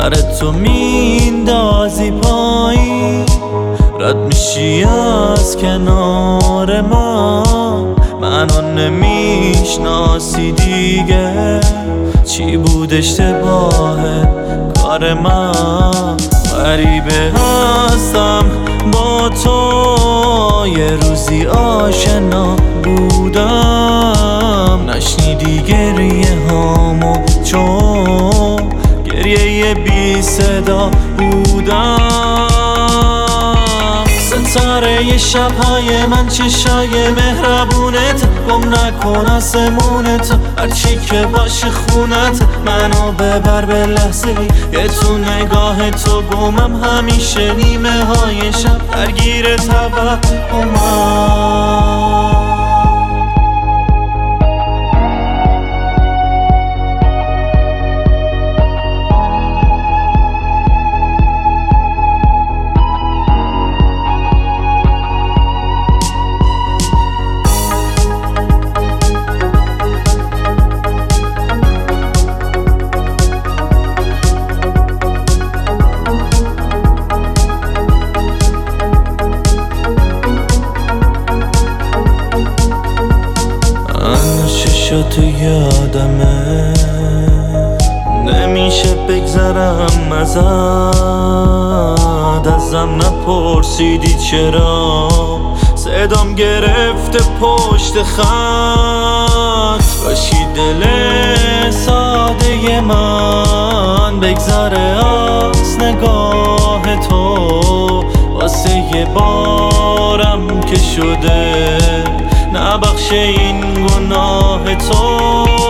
سرت تو میندازی پایین، رد میشی از کنار منو نمیشناسی دیگه. چی بود اشتباه کار من؟ غریبه هستم با تو، یه روزی آشنا بودم، نشنیدی گریه هامو چون گریه بی صدا بودم. ستاره شبهای من چشای مهربونت، گم نکن آسمونت، هرچی که باشه خونت، منو ببر به لحظه یه تو نگاه تو گمم، همیشه نیمه های شب درگیر توهمم. تو یادمه، نمیشه بگذرم ازم نپرسیدی چرا، صدام گرفته پشت خط، باشی دل ساده من بگذره از نگاه تو، واسه یه بارم که شده نبخشه این گناه تو.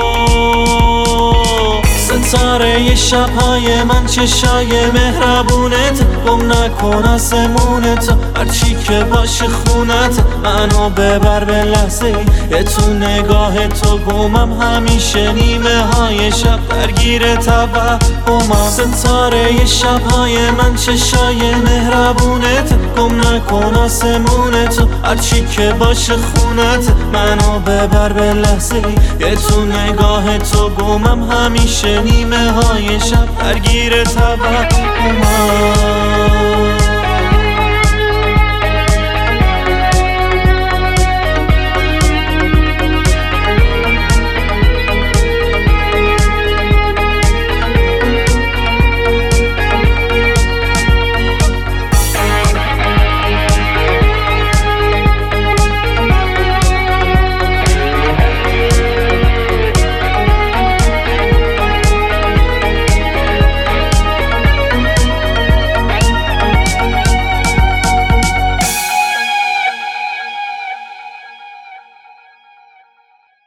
ستاره شبهای من چشای مهربونت، گم نکن آسمونت، هرچی که باشه خونت، منو ببر به لحظه یه تو نگاه تو گمم، همیشه نیمه های شب درگیر توهمم. ستاره شبهای من چشای مهربونت، گم نکن آسمونت، هرچی که باشه خونت، منو ببر به لحظه یه تو نگاه تو گمم، همیشه نیمه های شب درگیر توهمم.